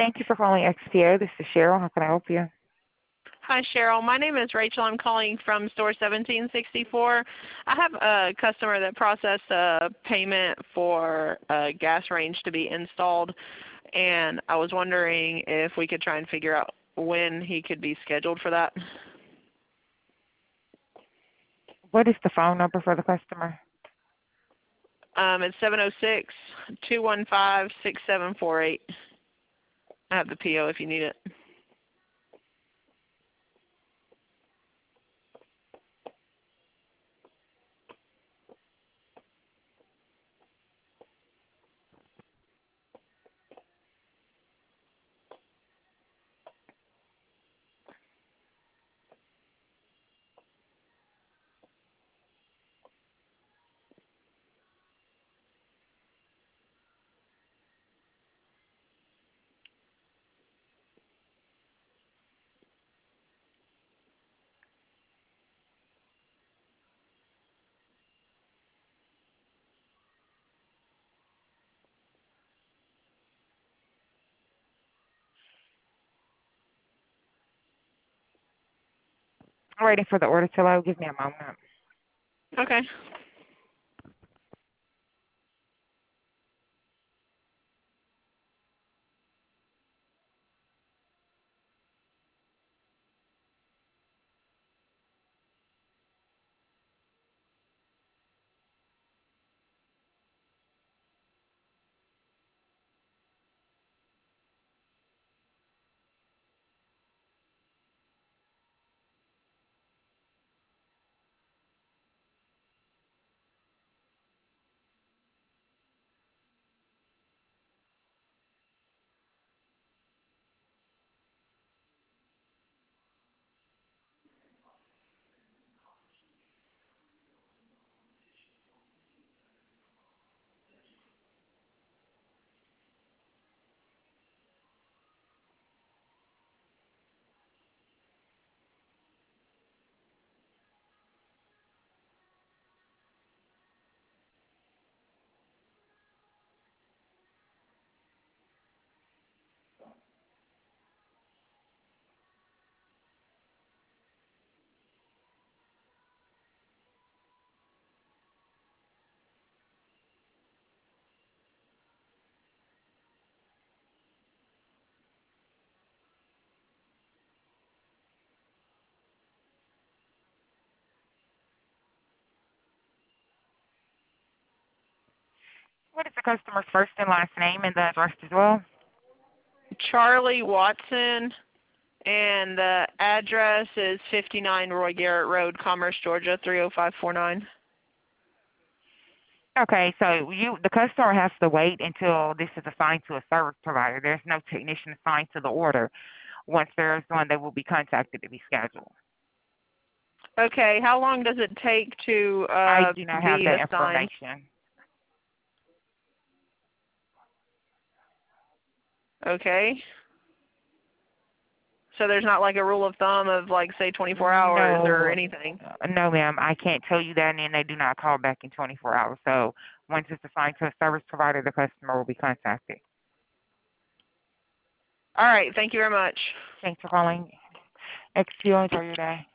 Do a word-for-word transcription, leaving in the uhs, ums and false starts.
Thank you for calling X P O. This is Cheryl. How can I help you? Hi, Cheryl. My name is Rachel. I'm calling from store seventeen sixty-four. I have a customer that processed a payment for a gas range to be installed, and I was wondering if we could try and figure out when he could be scheduled for that. What is the phone number for the customer? Um, it's seven oh six, two one five, six seven four eight. I have the P O if you need it. I'm waiting for the order to load. Give me a moment. Okay. What is the customer's first and last name and the address as well? Charlie Watson, and the address is fifty-nine Roy Garrett Road, Commerce, Georgia, three oh five four nine. Okay, so you the customer has to wait until this is assigned to a service provider. There's no technician assigned to the order. Once there's one, they will be contacted to be scheduled. Okay, how long does it take to I uh, do not have be that assigned? information. Okay. So there's not like a rule of thumb of like say twenty-four hours or No, anything? no, ma'am. I can't tell you that, and then they do not call back in twenty-four hours. So once it's assigned to a service provider, the customer will be contacted. All right, thank you very much. Thanks for calling X P O. Enjoy your day.